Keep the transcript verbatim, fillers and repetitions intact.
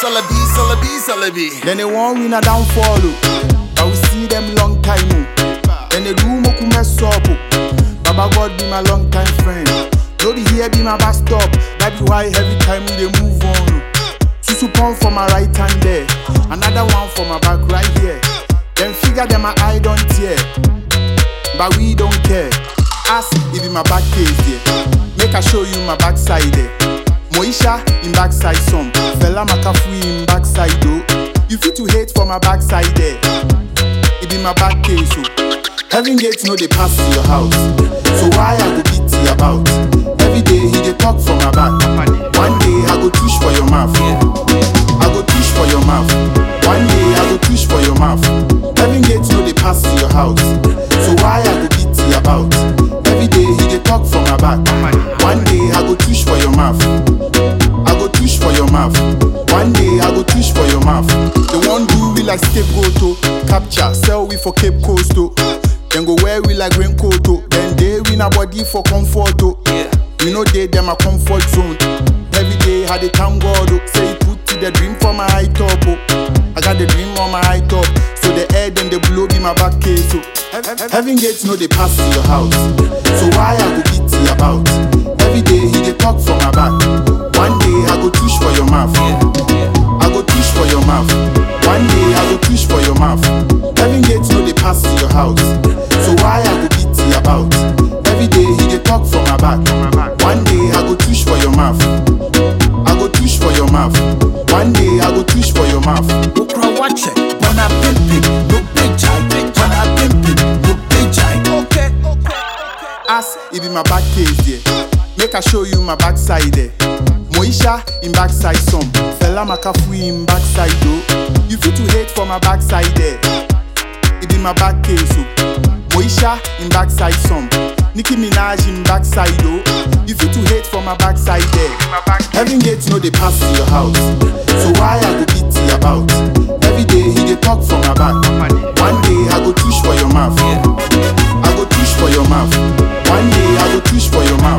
Salabi, salabi, salabi. Then they won't win a downfall. I will see them long time. Then they do moku mess up. Baba God be my long time friend. No be here be my bus stop. That be why every time we dey move on. Susu pon for my right hand there. Another one for my back right here. Then figure them my eye don't tear. But we don't care. Ask if in my back case there. Make I show you my backside there. Moisha in backside some. Fella Makafui in backside though. You fit to hate for my backside there. It be my back case so. Heaven gates know they pass to your house. So why I go beat you about? Every day he dey talk for my back. One day I go tush for your mouth. I go tush for your mouth. One day I go tush for your mouth. Heaven gates know they pass to your house. So why I go beat you about? Every day he dey talk for my back. One day I go tush for your mouth. I go tush for your mouth. One day I go tush for your mouth. They won't do we like scapegoat to capture, sell we for Cape Coast to. Then go wear we like raincoat to. Then they win a body for comfort to. We know they them a comfort zone. Every day had a thank God oh. Say put to the dream for my high top oh. I got the dream on my high top. So the air then they blow be my back case so. Heaven gates know they pass to your house. So why I go beat you about? Every day he dey talk for my back. One day I go tush for your mouth. I go tush for your mouth. One day I go tush for your mouth. Heaven gates know they pass to your house. So why I go beat you about? Every day he dey talk for my back. One day I go tush for your mouth. I go tush for your mouth. One day I go tush for your mouth. Okra watch it. When I pimp it, no big chai. When I pimp it, no big chai. Okay, okay. Ask if in my back case there. Make I show you my backside there. Moisha in backside some. Fella Makafui in backside though. You fit to hate for my backside there. It be my back case so. Moisha in backside some. Nicki Minaj in backside though. You fit to hate for my backside there. Heaven gates know they pass to your house. So why I go beat you about? Every day he dey talk for my back. One day I go tush for your mouth. I go tush for your mouth. One day I go tush for your mouth.